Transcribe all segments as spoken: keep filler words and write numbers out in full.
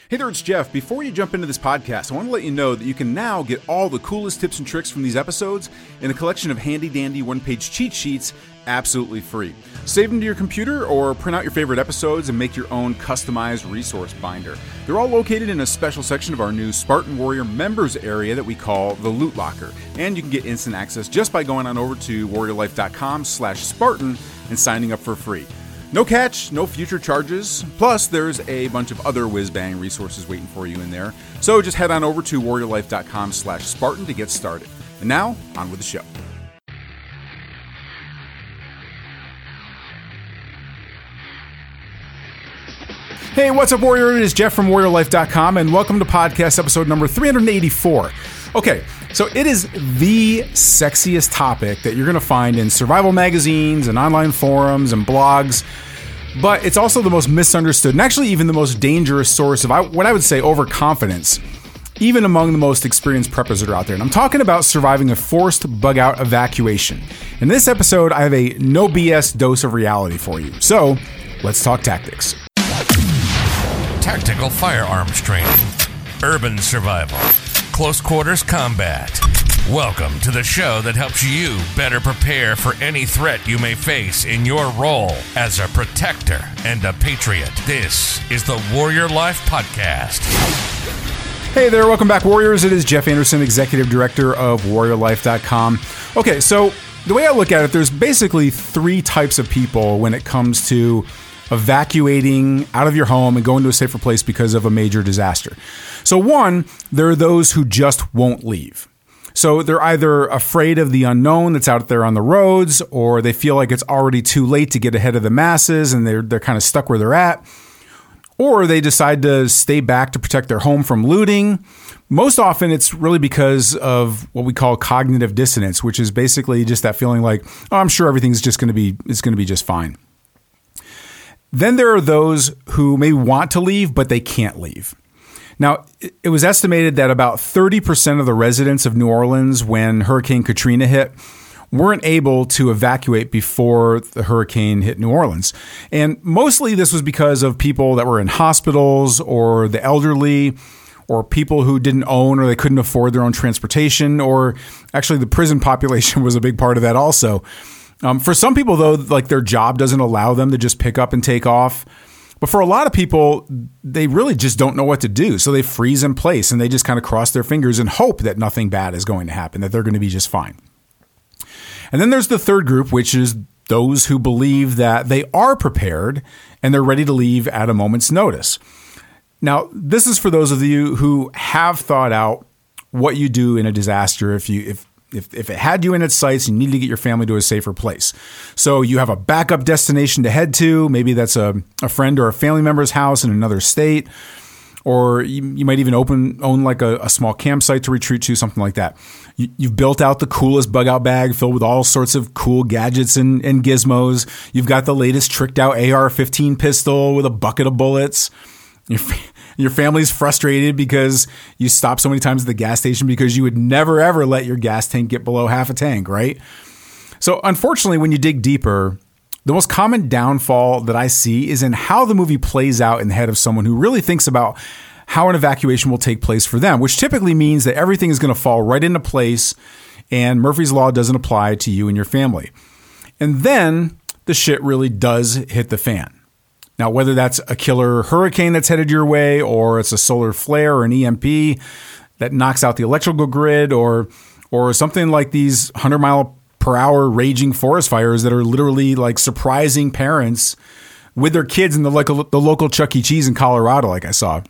Hey there, it's Jeff. Before you jump into this podcast, I want to let you know that you can now get all the coolest tips and tricks from these episodes in a collection of handy-dandy one-page cheat sheets absolutely free. Save them to your computer or print out your favorite episodes and make your own customized resource binder. They're all located in a special section of our new Spartan Warrior members area that we call the Loot Locker. And you can get instant access just by going on over to warriorlife.com slash Spartan and signing up for free. No catch, no future charges. Plus, there's a bunch of other whiz-bang resources waiting for you in there. So just head on over to warriorlife.com slash Spartan to get started. And now, on with the show. Hey, what's up, Warrior? It is Jeff from warrior life dot com, and welcome to podcast episode number three eighty-four. Okay, so it is the sexiest topic that you're going to find in survival magazines and online forums and blogs, but it's also the most misunderstood and actually even the most dangerous source of what I would say overconfidence, even among the most experienced preppers that are out there. And I'm talking about surviving a forced bug-out evacuation. In this episode, I have a no B S dose of reality for you. So, let's talk tactics. Tactical firearms training, urban survival, close quarters combat. Welcome to the show that helps you better prepare for any threat you may face in your role as a protector and a patriot. This is the Warrior Life Podcast. Hey there, welcome back, Warriors. It is Jeff Anderson, Executive Director of warrior life dot com. Okay, so the way I look at it, there's basically three types of people when it comes to evacuating out of your home and going to a safer place because of a major disaster. So one, there are those who just won't leave. So they're either afraid of the unknown that's out there on the roads, or they feel like it's already too late to get ahead of the masses and they're they're kind of stuck where they're at. Or they decide to stay back to protect their home from looting. Most often it's really because of what we call cognitive dissonance, which is basically just that feeling like, oh, I'm sure everything's just going to be it's going to be just fine. Then there are those who may want to leave, but they can't leave. Now, it was estimated that about thirty percent of the residents of New Orleans, when Hurricane Katrina hit, weren't able to evacuate before the hurricane hit New Orleans. And mostly this was because of people that were in hospitals or the elderly or people who didn't own or they couldn't afford their own transportation, or actually the prison population was a big part of that also. Um, for some people, though, like their job doesn't allow them to just pick up and take off. But for a lot of people, they really just don't know what to do. So they freeze in place and they just kind of cross their fingers and hope that nothing bad is going to happen, that they're going to be just fine. And then there's the third group, which is those who believe that they are prepared and they're ready to leave at a moment's notice. Now, this is for those of you who have thought out what you do in a disaster if you if If if it had you in its sights, you need to get your family to a safer place. So you have a backup destination to head to. Maybe that's a, a friend or a family member's house in another state. Or you, you might even open own like a, a small campsite to retreat to, something like that. You, you've built out the coolest bug out bag filled with all sorts of cool gadgets and, and gizmos. You've got the latest tricked out A R fifteen pistol with a bucket of bullets. Your, your family's frustrated because you stopped so many times at the gas station because you would never, ever let your gas tank get below half a tank, right? So unfortunately, when you dig deeper, the most common downfall that I see is in how the movie plays out in the head of someone who really thinks about how an evacuation will take place for them, which typically means that everything is going to fall right into place and Murphy's Law doesn't apply to you and your family. And then the shit really does hit the fan. Now, whether that's a killer hurricane that's headed your way, or it's a solar flare or an E M P that knocks out the electrical grid, or or something like these one hundred mile per hour raging forest fires that are literally like surprising parents with their kids in the, like, the local Chuck E. Cheese in Colorado, like I saw.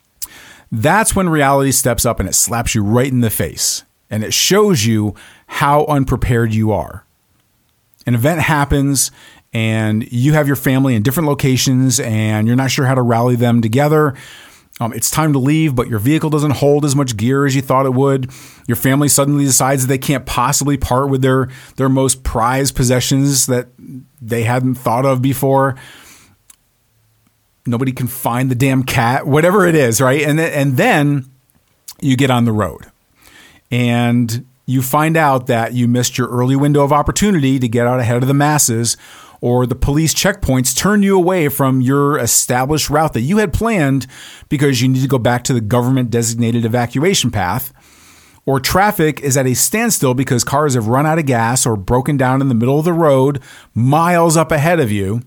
That's when reality steps up and it slaps you right in the face. And it shows you how unprepared you are. An event happens and you have your family in different locations and you're not sure how to rally them together. Um, it's time to leave, but your vehicle doesn't hold as much gear as you thought it would. Your family suddenly decides that they can't possibly part with their, their most prized possessions that they hadn't thought of before. Nobody can find the damn cat, whatever it is, right? And th- and then you get on the road and you find out that you missed your early window of opportunity to get out ahead of the masses, or the police checkpoints turn you away from your established route that you had planned because you need to go back to the government designated evacuation path, or traffic is at a standstill because cars have run out of gas or broken down in the middle of the road miles up ahead of you.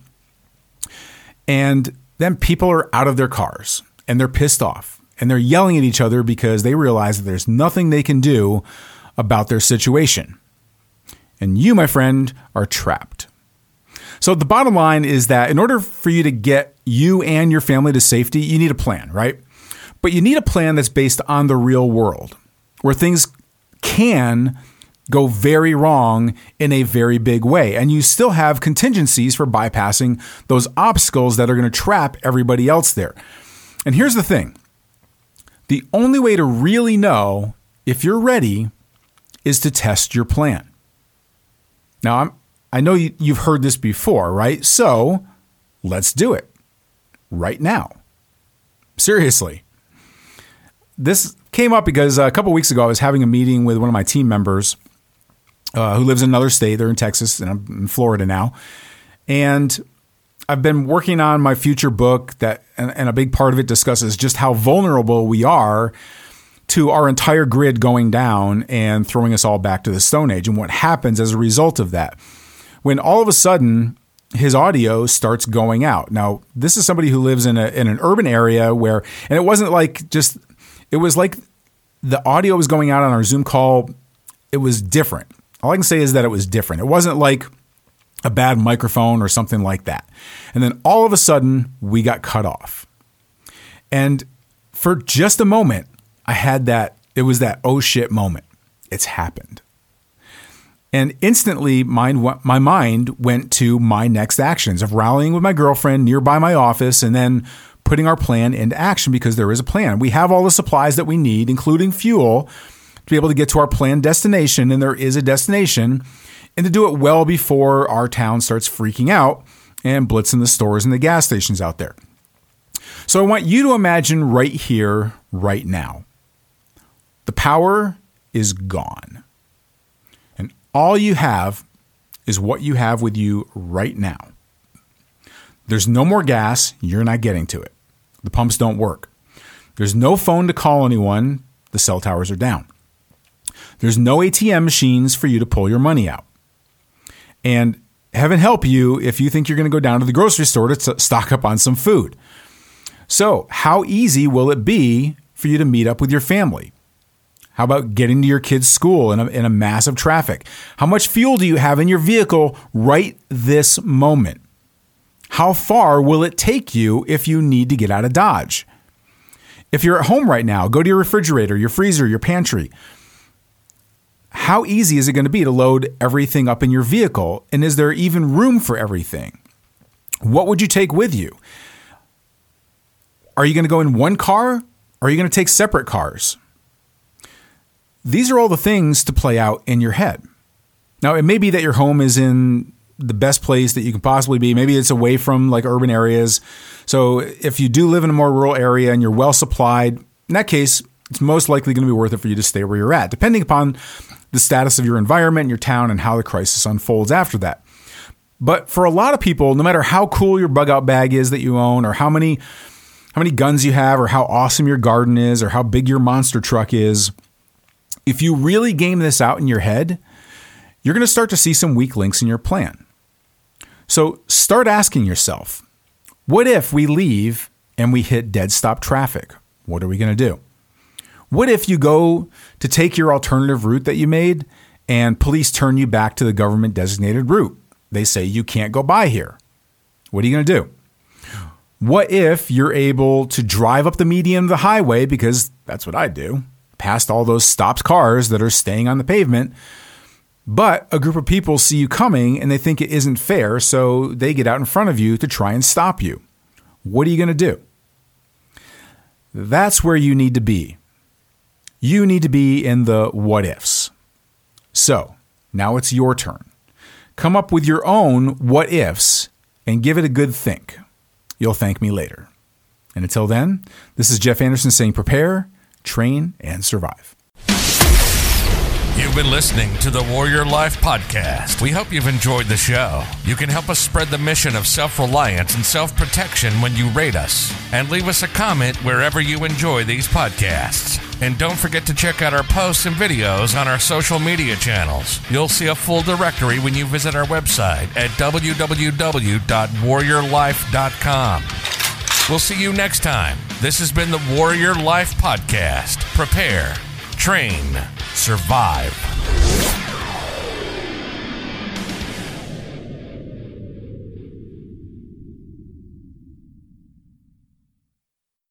And then people are out of their cars and they're pissed off and they're yelling at each other because they realize that there's nothing they can do about their situation. And you, my friend, are trapped. So the bottom line is that in order for you to get you and your family to safety, you need a plan, right? But you need a plan that's based on the real world, where things can go very wrong in a very big way. And you still have contingencies for bypassing those obstacles that are going to trap everybody else there. And here's the thing. The only way to really know if you're ready is to test your plan. Now, I'm, I know you, you've heard this before, right? So let's do it right now. Seriously. This came up because a couple weeks ago, I was having a meeting with one of my team members uh, who lives in another state. They're in Texas, and I'm in Florida now. And I've been working on my future book that, and, and a big part of it discusses just how vulnerable we are to our entire grid going down and throwing us all back to the Stone Age, and what happens as a result of that. When all of a sudden his audio starts going out. Now, this is somebody who lives in a in an urban area where, and it wasn't like just, it was like the audio was going out on our Zoom call. It was different. All I can say is that it was different. It wasn't like a bad microphone or something like that. And then all of a sudden we got cut off. And for just a moment, I had that, it was that, oh shit moment. It's happened. And instantly my, my mind went to my next actions of rallying with my girlfriend nearby my office and then putting our plan into action, because there is a plan. We have all the supplies that we need, including fuel, to be able to get to our planned destination. And there is a destination, and to do it well before our town starts freaking out and blitzing the stores and the gas stations out there. So I want you to imagine right here, right now. The power is gone. And all you have is what you have with you right now. There's no more gas. You're not getting to it. The pumps don't work. There's no phone to call anyone. The cell towers are down. There's no A T M machines for you to pull your money out. And heaven help you if you think you're going to go down to the grocery store to stock up on some food. So how easy will it be for you to meet up with your family? How about getting to your kid's school in a, in a massive traffic? How much fuel do you have in your vehicle right this moment? How far will it take you if you need to get out of Dodge? If you're at home right now, go to your refrigerator, your freezer, your pantry. How easy is it going to be to load everything up in your vehicle? And is there even room for everything? What would you take with you? Are you going to go in one car? Or are you going to take separate cars? These are all the things to play out in your head. Now, it may be that your home is in the best place that you can possibly be. Maybe it's away from like urban areas. So if you do live in a more rural area and you're well supplied, in that case, it's most likely going to be worth it for you to stay where you're at, depending upon the status of your environment, your town, and how the crisis unfolds after that. But for a lot of people, no matter how cool your bug out bag is that you own, or how many how many guns you have, or how awesome your garden is, or how big your monster truck is, if you really game this out in your head, you're going to start to see some weak links in your plan. So start asking yourself, what if we leave and we hit dead stop traffic? What are we going to do? What if you go to take your alternative route that you made and police turn you back to the government designated route? They say you can't go by here. What are you going to do? What if you're able to drive up the median of the highway, because that's what I do, past all those stopped cars that are staying on the pavement, but a group of people see you coming and they think it isn't fair, so they get out in front of you to try and stop you. What are you going to do? That's where you need to be. You need to be in the what ifs. So now it's your turn. Come up with your own what ifs and give it a good think. You'll thank me later. And until then, this is Jeff Anderson saying prepare, train, and survive. You've been listening to the Warrior Life Podcast. We hope you've enjoyed the show. You can help us spread the mission of self-reliance and self-protection when you rate us and leave us a comment wherever you enjoy these podcasts. And don't forget to check out our posts and videos on our social media channels. You'll see a full directory when you visit our website at w w w dot warrior life dot com. We'll see you next time. This has been the Warrior Life Podcast. Prepare, train, survive.